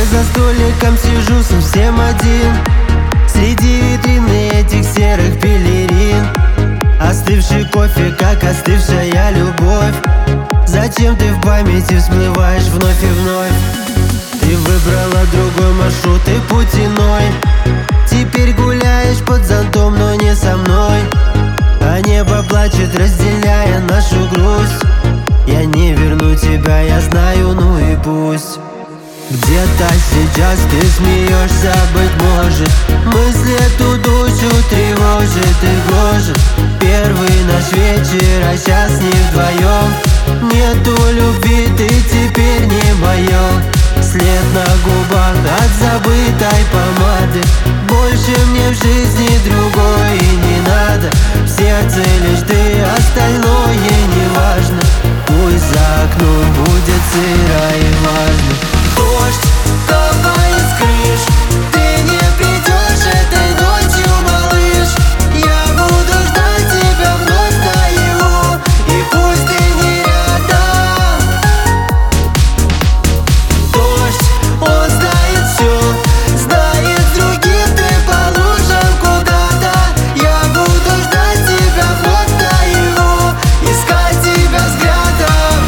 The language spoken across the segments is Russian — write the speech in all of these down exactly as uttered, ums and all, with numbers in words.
за столиком сижу совсем один, среди витрины этих серых пелерин. Остывший кофе, как остывшая любовь. Зачем ты в памяти всплываешь вновь и вновь? Ты выбрала другой маршрут и путь иной. Теперь гуляешь под зонтом, но не со мной. А небо плачет, разделяя нашу грусть. Я не верну тебя, я знаю, ну и пусть. Где-то сейчас ты смеешься, быть может. Мысли эту душу тревожит и гложет. Первый наш вечер, а сейчас не вдвоем. Нету любви, ты теперь не мое. След на губах от забытой помады. Больше мне в жизни другой и не надо. В сердце лишь ты, остальное не важно. Пусть за окном будет сыро и влажно. Дождь капает с крыш, ты не придешь этой ночью, малыш. Я буду ждать тебя вновь наяву, и пусть ты не рядом. Дождь, он знает все, знает других, ты по лужам куда-то. Я буду ждать тебя вновь наяву, искать тебя взглядом.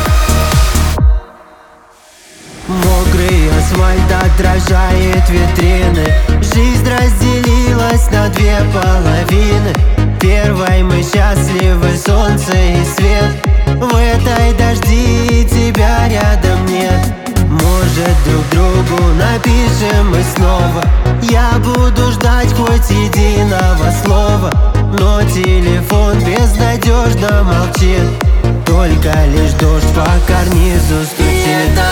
Мокрый асфальт отражает витрины. Жизнь разделилась на две половины. Первой мы счастливы, солнце и свет. В этой дожди тебя рядом нет. Может, друг другу напишем мы снова. Я буду ждать хоть единого слова, но телефон безнадежно молчит. Только лишь дождь по карнизу стучит.